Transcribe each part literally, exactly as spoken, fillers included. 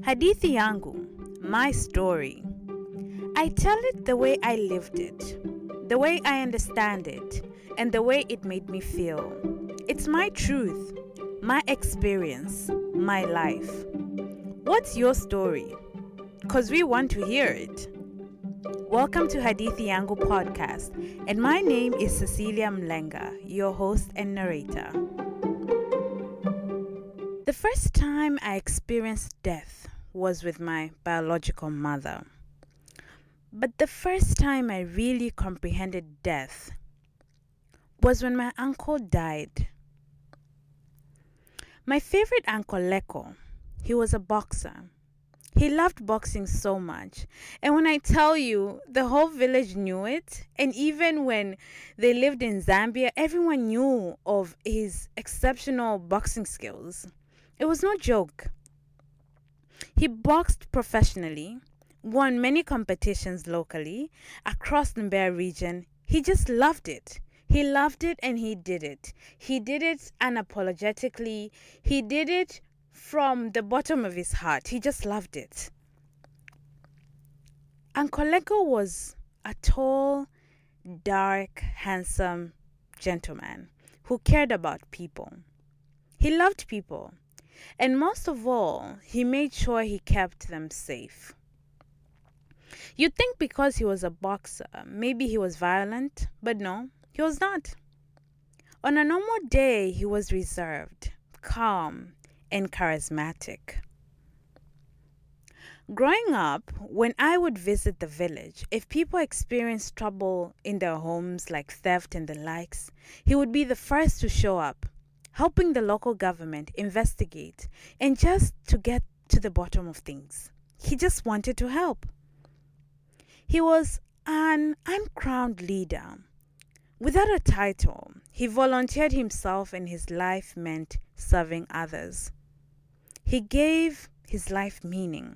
Hadithi yangu, my story. I tell it the way I lived it, the way I understand it, and the way it made me feel. It's my truth, my experience, my life. What's your story? Because we want to hear it. Welcome to Hadithi Yangu podcast, and my name is Cecilia Mlenga, your host and narrator. The first time I experienced death was with my biological mother. But the first time I really comprehended death was when my uncle died. My favorite uncle Leko, he was a boxer. He loved boxing so much. And when I tell you, the whole village knew it. And even when they lived in Zambia, everyone knew of his exceptional boxing skills. It was no joke. He boxed professionally, won many competitions locally, across the Mbeya region. He just loved it. He loved it and he did it. He did it unapologetically. He did it from the bottom of his heart. He just loved it. Uncle Leko was a tall, dark, handsome gentleman who cared about people. He loved people. And most of all, he made sure he kept them safe. You'd think because he was a boxer, maybe he was violent, but no, he was not. On a normal day, he was reserved, calm, and charismatic. Growing up, when I would visit the village, if people experienced trouble in their homes like theft and the likes, he would be the first to show up, helping the local government investigate and just to get to the bottom of things. He just wanted to help. He was an uncrowned leader. Without a title, he volunteered himself and his life meant serving others. He gave his life meaning.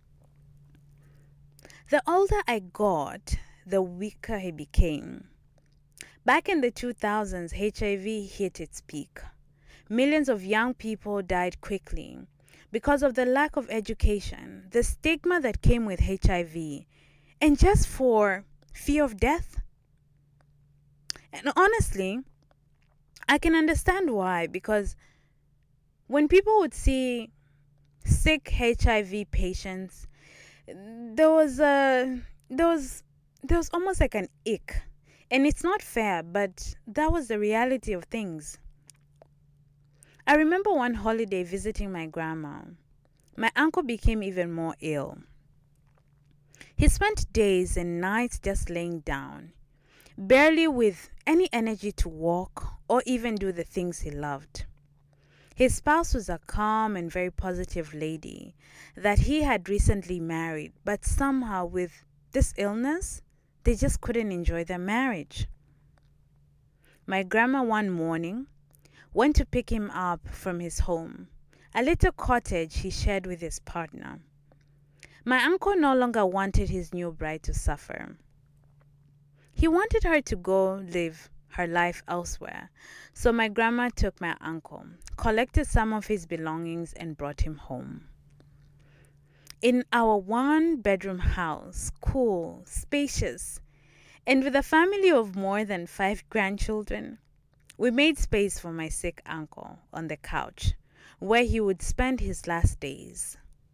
The older I got, the weaker he became. Back in the two thousands, H I V hit its peak. Millions of young people died quickly because of the lack of education, the stigma that came with H I V, and just for fear of death. And honestly, I can understand why, because when people would see sick H I V patients, there was a there was there was almost like an ick. And it's not fair, but that was the reality of things. I remember one holiday visiting my grandma. My uncle became even more ill. He spent days and nights just laying down, barely with any energy to walk or even do the things he loved. His spouse was a calm and very positive lady that he had recently married, but somehow with this illness, they just couldn't enjoy their marriage. My grandma one morning went to pick him up from his home, a little cottage he shared with his partner. My uncle no longer wanted his new bride to suffer. He wanted her to go live her life elsewhere. So my grandma took my uncle, collected some of his belongings, and brought him home. In our one-bedroom house, cool, spacious, and with a family of more than five grandchildren, we made space for my sick uncle on the couch, where he would spend his last days.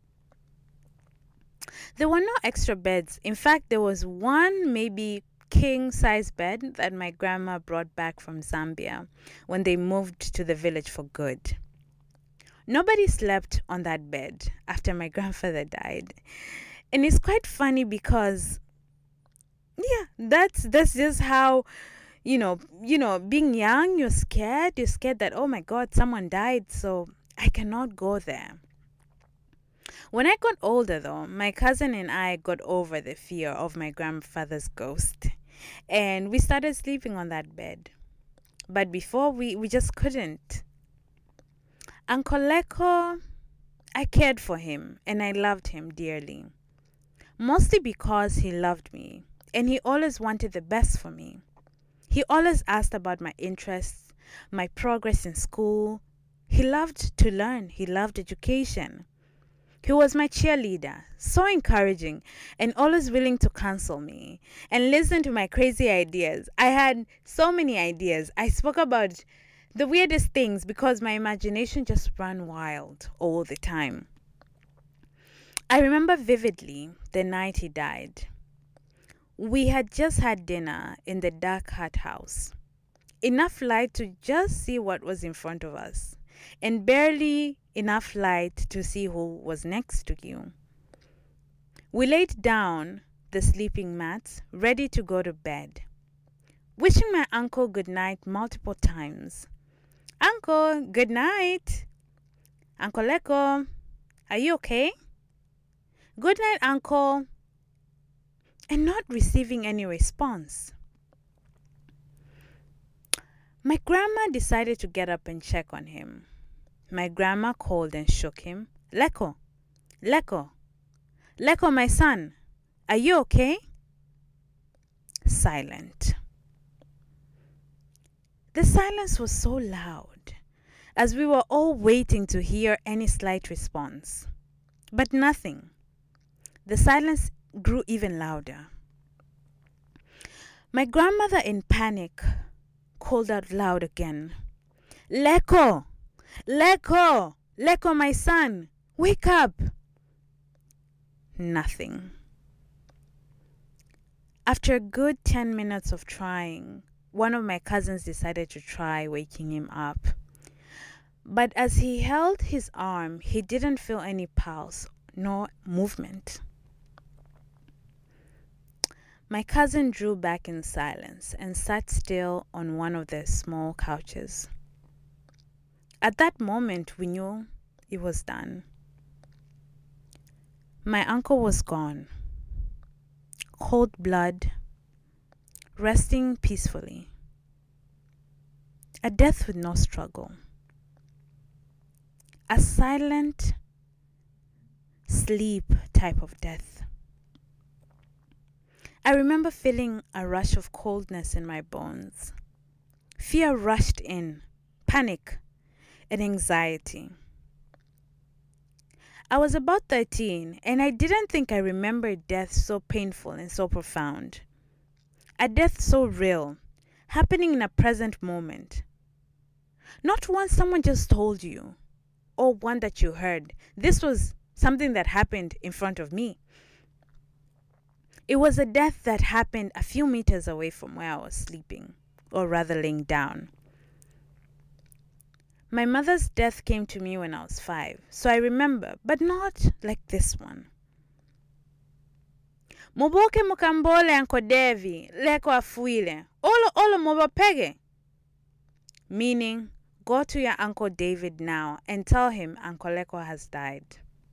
There were no extra beds. In fact, there was one maybe king-size bed that my grandma brought back from Zambia when they moved to the village for good. Nobody slept on that bed after my grandfather died. And it's quite funny because, yeah, that's that's just how, you know, you know, being young, you're scared. You're scared that, oh my God, someone died, so I cannot go there. When I got older, though, my cousin and I got over the fear of my grandfather's ghost. And we started sleeping on that bed. But before, we, we just couldn't. Uncle Leko, I cared for him and I loved him dearly. Mostly because he loved me and he always wanted the best for me. He always asked about my interests, my progress in school. He loved to learn. He loved education. He was my cheerleader, so encouraging, and always willing to counsel me and listen to my crazy ideas. I had so many ideas. I spoke about the weirdest things because my imagination just ran wild all the time. I remember vividly the night he died. We had just had dinner in the dark hut house. Enough light to just see what was in front of us, and barely enough light to see who was next to you. We laid down the sleeping mats, ready to go to bed, wishing my uncle good night multiple times. Uncle, good night. Uncle Leko, are you okay? Good night, Uncle. And not receiving any response. My grandma decided to get up and check on him. My grandma called and shook him. Leko, Leko, Leko, my son, are you okay? Silent. The silence was so loud, as we were all waiting to hear any slight response. But nothing. The silence grew even louder. My grandmother, in panic, called out loud again. Leko! Leko! Leko, my son! Wake up! Nothing. After a good ten minutes of trying, one of my cousins decided to try waking him up. But as he held his arm, he didn't feel any pulse nor movement. My cousin drew back in silence and sat still on one of the small couches. At that moment, we knew it was done. My uncle was gone, cold blood, resting peacefully. A death with no struggle. A silent sleep type of death. I remember feeling a rush of coldness in my bones. Fear rushed in, panic, and anxiety. I was about thirteen, and I didn't think I remembered death so painful and so profound. A death so real, happening in a present moment. Not one someone just told you, or one that you heard. This was something that happened in front of me. It was a death that happened a few meters away from where I was sleeping, or rather laying down. My mother's death came to me when I was five, so I remember, but not like this one. Muboke mukambole Uncle Devi, leko afuile, olo olo mubopege. Meaning, go to your Uncle David now and tell him Uncle Leko has died.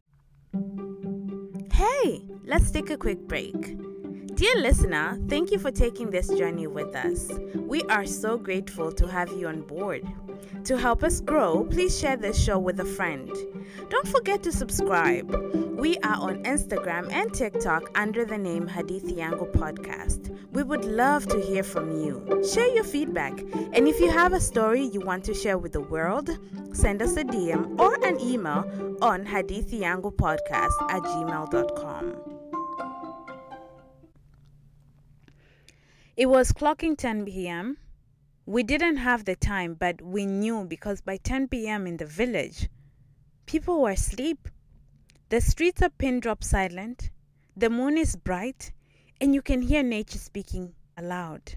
Hey, let's take a quick break. Dear listener, thank you for taking this journey with us. We are so grateful to have you on board. To help us grow, please share this show with a friend. Don't forget to subscribe. We are on Instagram and TikTok under the name Hadithi Yangu Podcast. We would love to hear from you. Share your feedback. And if you have a story you want to share with the world, send us a D M or an email on hadithiyangupodcast at gmail dot com. It was clocking ten p.m. We didn't have the time, but we knew because by ten p.m. in the village, people were asleep. The streets are pin drop silent. The moon is bright, and you can hear nature speaking aloud.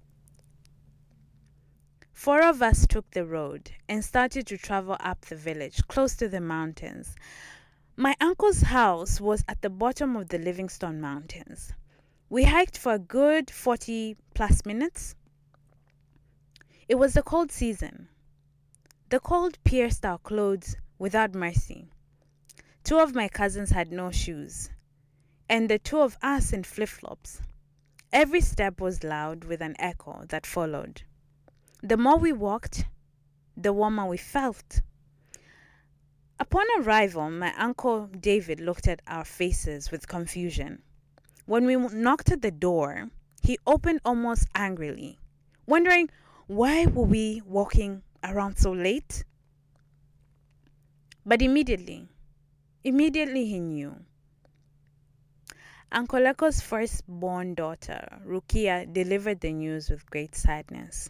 Four of us took the road and started to travel up the village, close to the mountains. My uncle's house was at the bottom of the Livingstone Mountains. We hiked for a good forty plus minutes. It was the cold season. The cold pierced our clothes without mercy. Two of my cousins had no shoes, and the two of us in flip-flops. Every step was loud with an echo that followed. The more we walked, the warmer we felt. Upon arrival, my Uncle David looked at our faces with confusion. When we knocked at the door, he opened almost angrily, wondering why were we walking around so late? But immediately, Immediately he knew. Uncle Eko's firstborn daughter, Rukia, delivered the news with great sadness.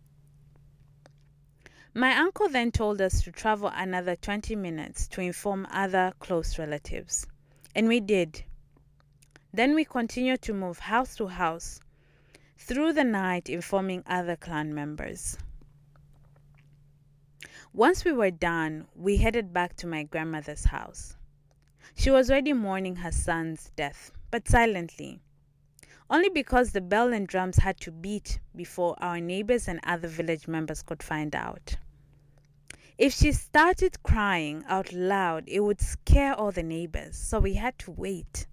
My uncle then told us to travel another twenty minutes to inform other close relatives. And we did. Then we continued to move house to house through the night, informing other clan members. Once we were done, we headed back to my grandmother's house. She was already mourning her son's death, but silently, only because the bell and drums had to beat before our neighbors and other village members could find out. If she started crying out loud, it would scare all the neighbors, so we had to wait.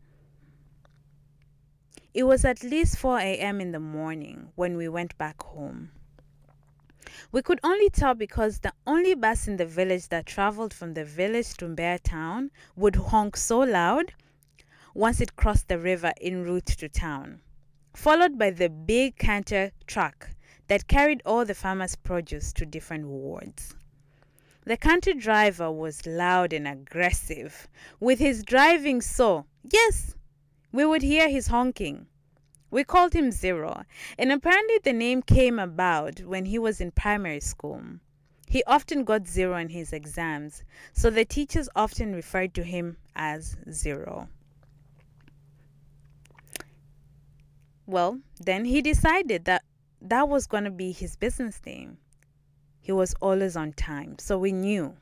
It was at least four a.m. in the morning when we went back home. We could only tell because the only bus in the village that traveled from the village to Mbeya town would honk so loud once it crossed the river en route to town, followed by the big canter truck that carried all the farmers' produce to different wards. The canter driver was loud and aggressive, with his driving so, yes, we would hear his honking. We called him Zero, and apparently the name came about when he was in primary school. He often got zero in his exams, so the teachers often referred to him as Zero. Well, then he decided that that was going to be his business name. He was always on time, so we knew.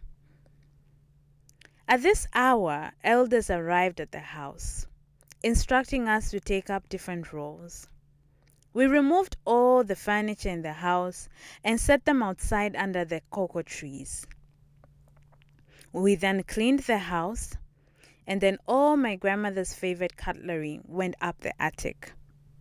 At this hour, elders arrived at the house, instructing us to take up different roles. We removed all the furniture in the house and set them outside under the cocoa trees. We then cleaned the house, and then all my grandmother's favorite cutlery went up the attic.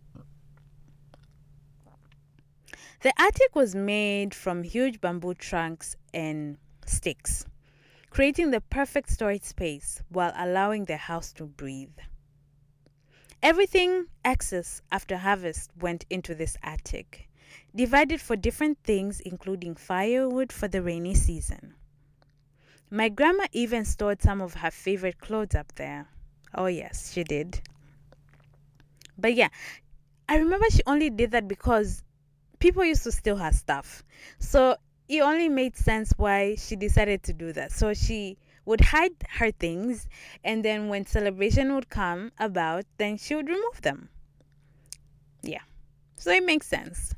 The attic was made from huge bamboo trunks and sticks, creating the perfect storage space while allowing the house to breathe. Everything excess after harvest went into this attic, divided for different things, including firewood for the rainy season. My grandma even stored some of her favorite clothes up there. Oh yes, she did. But yeah, I remember she only did that because people used to steal her stuff. So it only made sense why she decided to do that. So she would hide her things, and then when celebration would come about, then she would remove them. Yeah, so it makes sense.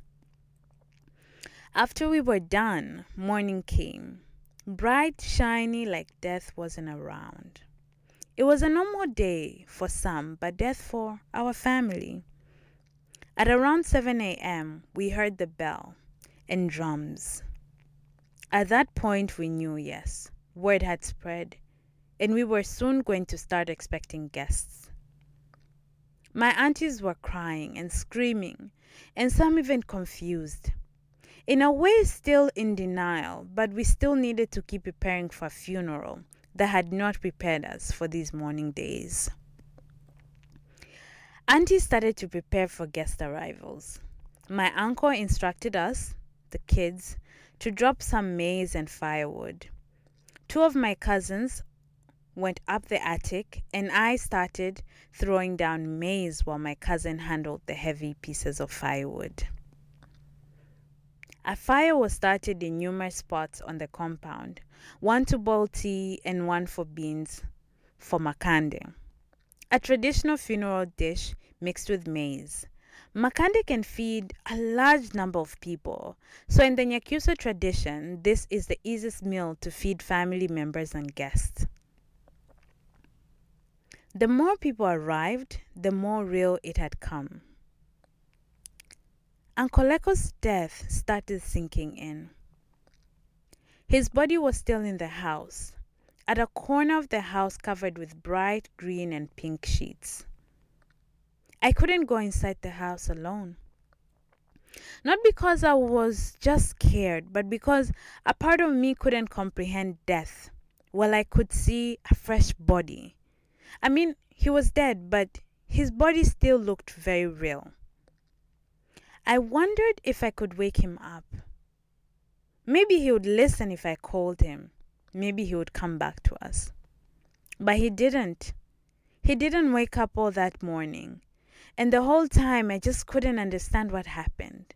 After we were done, morning came. Bright, shiny, like death wasn't around. It was a normal day for some, but death for our family. At around seven a.m., we heard the bell and drums. At that point, we knew, yes, word had spread, and we were soon going to start expecting guests. My aunties were crying and screaming, and some even confused. In a way, still in denial, but we still needed to keep preparing for a funeral that had not prepared us for these mourning days. Auntie started to prepare for guest arrivals. My uncle instructed us, the kids, to drop some maize and firewood. Two of my cousins went up the attic, and I started throwing down maize while my cousin handled the heavy pieces of firewood. A fire was started in numerous spots on the compound, one to boil tea and one for beans for makande, a traditional funeral dish mixed with maize. Makande can feed a large number of people, so in the Nyakyusa tradition, this is the easiest meal to feed family members and guests. The more people arrived, the more real it had come. Uncle Eko's death started sinking in. His body was still in the house, at a corner of the house covered with bright green and pink sheets. I couldn't go inside the house alone. Not because I was just scared, but because a part of me couldn't comprehend death while I could see a fresh body. I mean, he was dead, but his body still looked very real. I wondered if I could wake him up. Maybe he would listen if I called him. Maybe he would come back to us. But he didn't. He didn't wake up all that morning. And the whole time, I just couldn't understand what happened.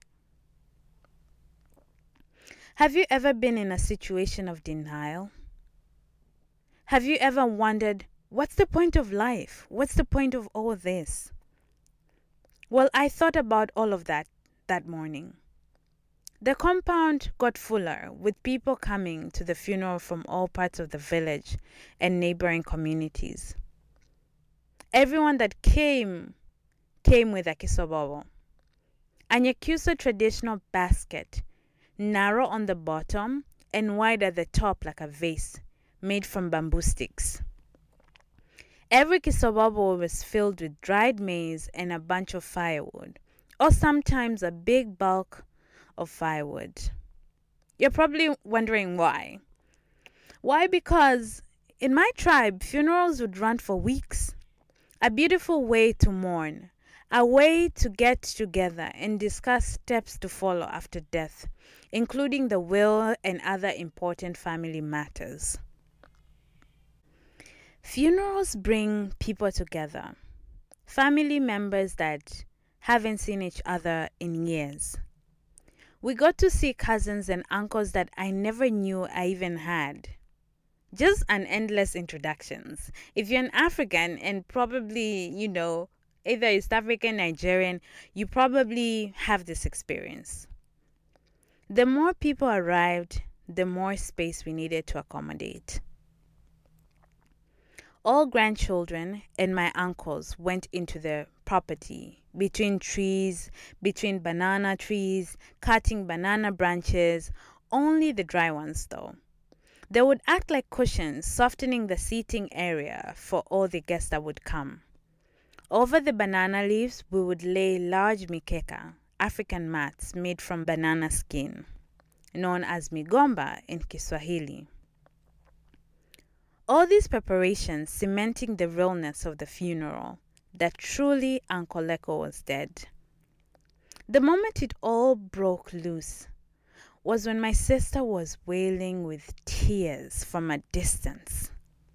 Have you ever been in a situation of denial? Have you ever wondered, what's the point of life? What's the point of all this? Well, I thought about all of that that morning. The compound got fuller with people coming to the funeral from all parts of the village and neighboring communities. Everyone that came, came with a kisobobo. A Nyakyusa traditional basket, narrow on the bottom and wide at the top like a vase, made from bamboo sticks. Every kisobobo was filled with dried maize and a bunch of firewood, or sometimes a big bulk of firewood. You're probably wondering why. Why? Because in my tribe, funerals would run for weeks. A beautiful way to mourn, a way to get together and discuss steps to follow after death, including the will and other important family matters. Funerals bring people together, family members that haven't seen each other in years. We got to see cousins and uncles that I never knew I even had. Just an endless introductions. If you're an African and probably, you know, either East African, Nigerian, you probably have this experience. The more people arrived, the more space we needed to accommodate. All grandchildren and my uncles went into the property, between trees, between banana trees, cutting banana branches, only the dry ones though. They would act like cushions, softening the seating area for all the guests that would come. Over the banana leaves, we would lay large mikeka, African mats made from banana skin, known as migomba in Kiswahili. All these preparations cementing the realness of the funeral, that truly Uncle Leko was dead. The moment it all broke loose was when my sister was wailing with tears from a distance.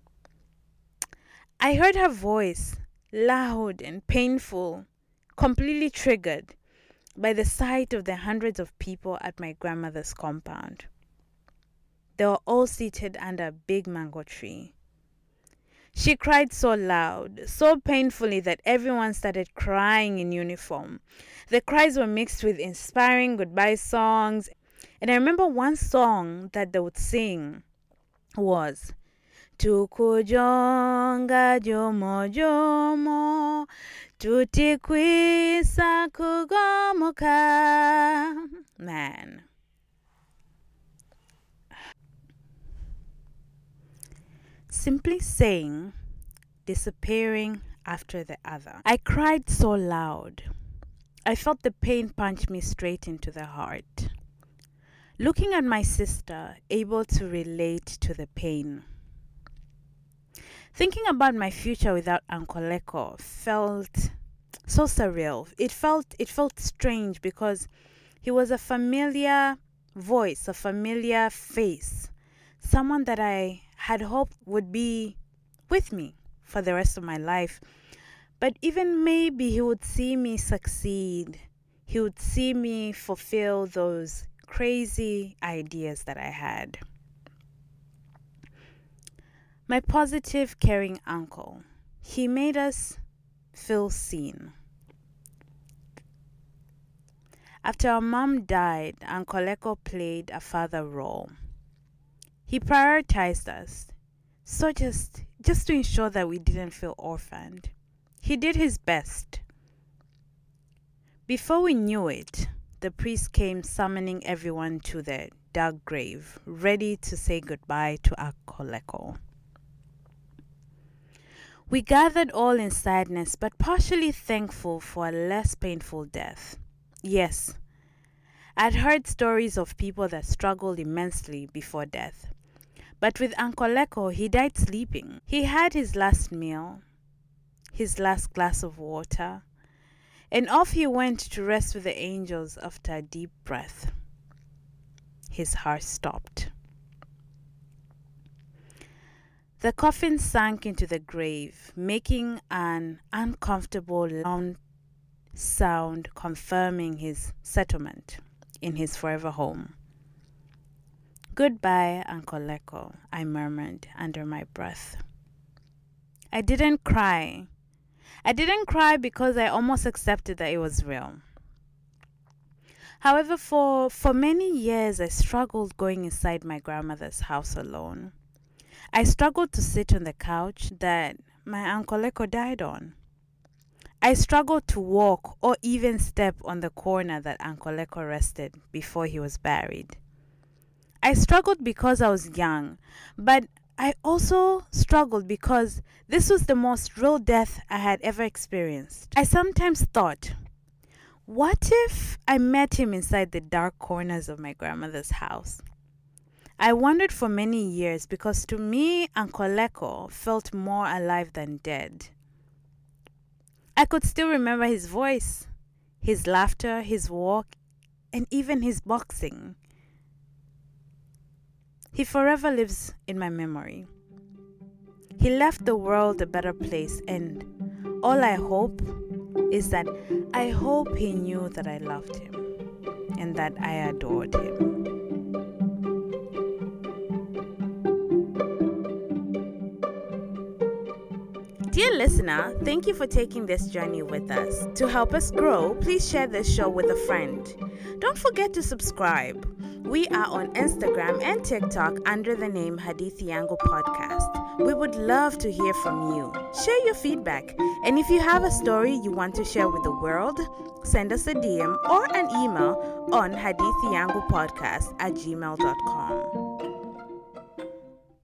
I heard her voice, loud and painful, completely triggered by the sight of the hundreds of people at my grandmother's compound. They were all seated under a big mango tree. She cried so loud, so painfully that everyone started crying in uniform. The cries were mixed with inspiring goodbye songs. And I remember one song that they would sing was Tukujonga jomo jomo tutikwisa kugomoka. Man. Simply saying, disappearing after the other. I cried so loud. I felt the pain punch me straight into the heart. Looking at my sister, able to relate to the pain. Thinking about my future without Uncle Leko felt so surreal. It felt it felt strange because he was a familiar voice, a familiar face, someone that I had hoped would be with me for the rest of my life. But even maybe he would see me succeed. He would see me fulfill those crazy ideas that I had. My positive, caring uncle, he made us feel seen. After our mom died, Uncle Leko played a father role. He prioritized us, so just, just to ensure that we didn't feel orphaned. He did his best. Before we knew it, the priest came summoning everyone to the dark grave, ready to say goodbye to Uncle Leko. We gathered all in sadness, but partially thankful for a less painful death. Yes, I'd heard stories of people that struggled immensely before death. But with Uncle Leko, he died sleeping. He had his last meal, his last glass of water, and off he went to rest with the angels after a deep breath. His heart stopped. The coffin sank into the grave, making an uncomfortable loud sound confirming his settlement in his forever home. "Goodbye, Uncle Leko," I murmured under my breath. I didn't cry. I didn't cry because I almost accepted that it was real. However, for, for many years, I struggled going inside my grandmother's house alone. I struggled to sit on the couch that my Uncle Leko died on. I struggled to walk or even step on the corner that Uncle Leko rested before he was buried. I struggled because I was young, but I also struggled because this was the most real death I had ever experienced. I sometimes thought, what if I met him inside the dark corners of my grandmother's house? I wondered for many years because to me, Uncle Leko felt more alive than dead. I could still remember his voice, his laughter, his walk, and even his boxing. He forever lives in my memory. He left the world a better place, and all I hope is that I hope he knew that I loved him and that I adored him. Dear listener, thank you for taking this journey with us. To help us grow, please share this show with a friend. Don't forget to subscribe. We are on Instagram and TikTok under the name Hadithi Yangu Podcast. We would love to hear from you. Share your feedback. And if you have a story you want to share with the world, send us a D M or an email on hadithiyangupodcast at gmail dot com.